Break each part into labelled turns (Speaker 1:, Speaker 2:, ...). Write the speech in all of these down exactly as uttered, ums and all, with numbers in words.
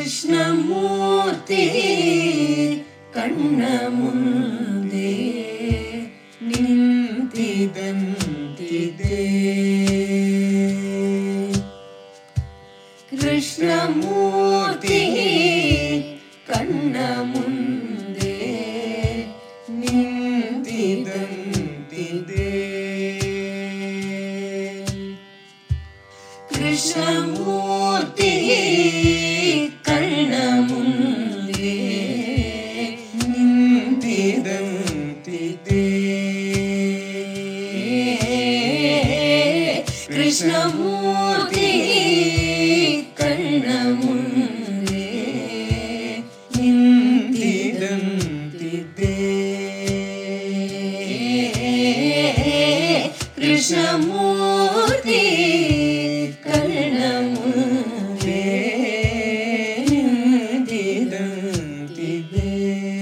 Speaker 1: ಕೃಷ್ಣಮೂರ್ತಿ ಕಣ್ಣ ಮುಂದೆ ನಿಂತಿದಂತಿದೆ. ಕೃಷ್ಣಮೂರ್ತಿ ಕಣ್ಣ ಮುಂದೆ ನಿಂತಿದಂತಿದೆ. ಕೃಷ್ಣಮೂರ್ತಿ ಕಣ್ಣ ಮುಂದೆ ನಿಂತಿದಂತಿದೆ. ಕೃಷ್ಣಮೂರ್ತಿ ಕಣ್ಣ ಮುಂದೆ ನಿಂತಿದಂತಿದೆ. ಕೃಷ್ಣಮೂರ್ತಿ ಕಣ್ಣ ಮುಂದೆ ನಿಂತಿದಂತಿದೆ.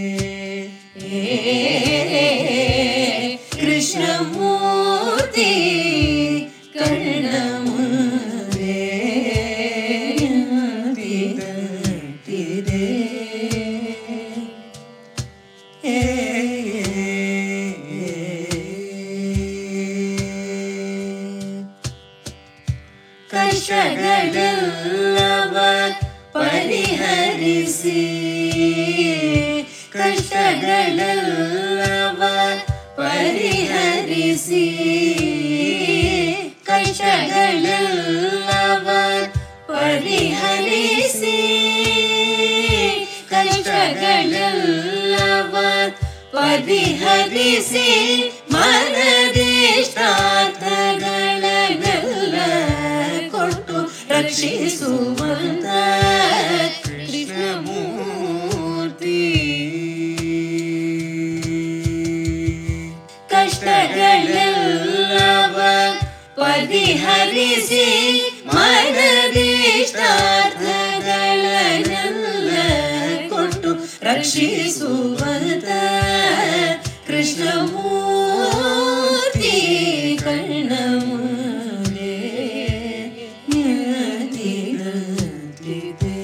Speaker 1: ಕೃಷ್ಣಮೂರ್ತಿ ಕಣ್ಣ ಮುಂದೆ ನಿಂತಿದಂತಿದೆ. ಕಷ್ಟಗಳೆಲ್ಲವ ಪರಿಹರಿಸಿ, ಕಷ್ಟಗಳೆಲ್ಲವ ಪರಿಹರಿಸಿ, ಕಷ್ಟಗಳೆಲ್ಲವ ಪರಿಹರಿಸಿ, ಕಷ್ಟಗಳೆಲ್ಲವ ಪರಿಹರಿಸಿ, ಮನದಿಷ್ಟಾರ್ಥಗಳನ್ನೆಲ್ಲ ಕೊಟ್ಟು ರಕ್ಷಿಸುವಂತ ಕೃಷ್ಣಮೂರ್ತಿ. ಕಷ್ಟಗಳೆಲ್ಲವ ಪರಿಹರಿಸಿ, ಮನದಿಷ್ಟಾರ್ಥಗಳನ್ನೆಲ್ಲ ಕೊಟ್ಟು ರಕ್ಷಿಸುವಂತ ಕೃಷ್ಣಮೂರ್ತಿ ಕಣ್ಣ ಮುಂದೆ ನಿಂತಿದಂತಿದೆ.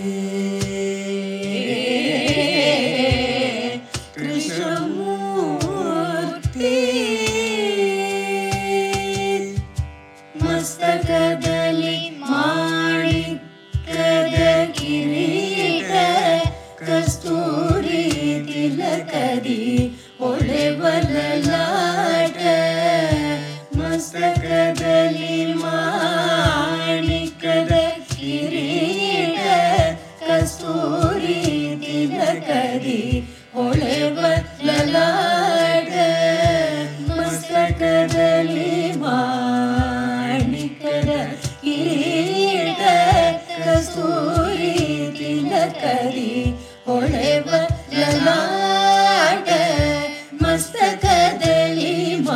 Speaker 1: ಕೃಷ್ಣಮೂರ್ತಿ ಮಸ್ತಕದಲ್ಲಿ ಮಾಣಿಕ್ಯದ ಕಿರೀಟ, ಕಸ್ತೂರಿ ತಿಲಕದಿ ಹೊಳೆವ ಲಲಾಟ. ಮಸ್ತಕದಲ್ಲಿ ಮಾಣಿಕ್ಯದ ಕಿರೀಟ, ಕಸ್ತೂರಿ ತಿಲಕದಿ ಹೊಳೆವ ಲಲಾಟ. ಮಸ್ತಕದಲ್ಲಿ ಮಾಣಿಕ್ಯದ ಕಿರೀಟ, ಕಸ್ತೂರಿ ತಿಲಕದಿ ಹೊಳೆವ ಲಲಾಟ. ಮಸ್ತಕದಲ್ಲಿ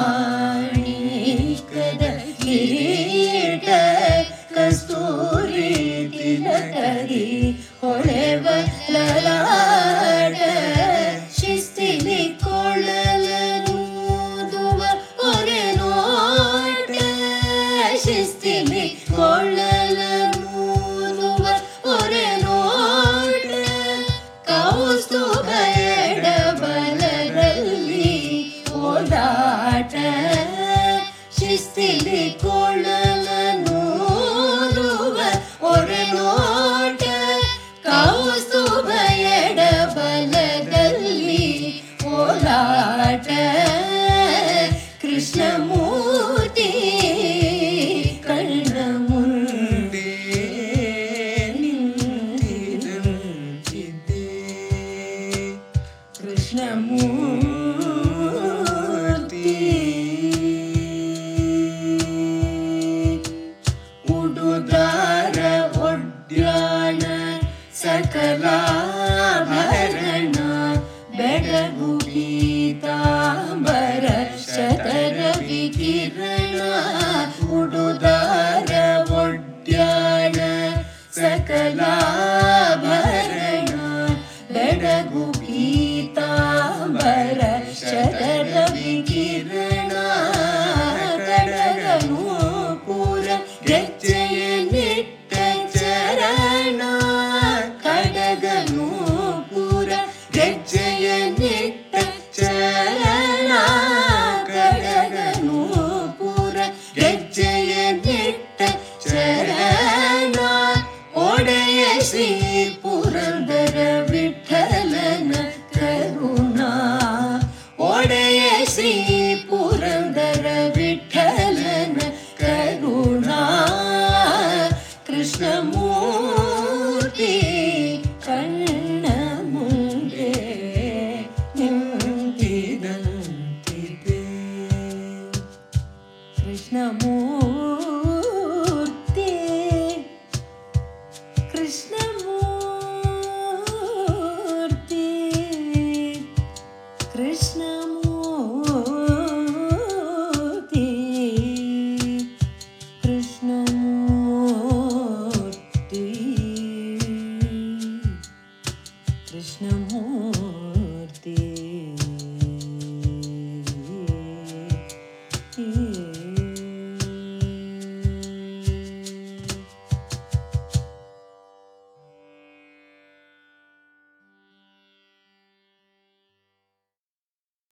Speaker 1: ಮಾಣಿಕ್ಯದ ಕಿರೀಟ, ಕಸ್ತೂರಿ ತಿಲಕದಿ ಹೊಳೆವ ಲಲಾಟ. ಶಿಸ್ತಿಲಿ ಕೊಳ್ಳಲೂದುವ ಒರೆ ನೋಟ, ಶಿಸ್ತಿಲಿ ಕೊಳ್ಳಲೂದುವ ಒರೆ ನೋಟ. ಕೌಸ್ತುಭ ಎಡಬಲದಲ್ಲಿ ಓದಾಟ, ಶಿಸ್ತಿಲಿ ಕೊಳ್ಳಲೂದುವ ಒರೆ ನೋಟ. ಕೌಸ್ತುಭ ಎಡಬಲದಲ್ಲಿ ಓದಾಟ. ಕೃಷ್ಣಮೂರ್ತಿ ಕಣ್ಣ ಮುಂದೆ ನಿಂತಿದಂತಿದೆ. ಕೃಷ್ಣಮೂರ್ತಿ ಉಡುದಾರ ಒಡ್ಯಾಣ ಸಕಲಾಭರಣ, ಬೆಳಗು ಪೀತಾಂಬರ ಶತರ ವಿಕಿರಣ. ಉಡುದಾರ ಒಡ್ಯಾಣ ಸಕಲಾಭರಣ, ಬೆಳಗು ಪೀತಾಂಬರ ಶತರ ವಿಕಿರಣ. ಕಡಗನು ಪೂರ ಗೆಜ್ಜೆಯ ನಿಟ್ಟ ಚರಣ, ಕಡಗ ಕೃಷ್ಣಮೂರ್ತಿ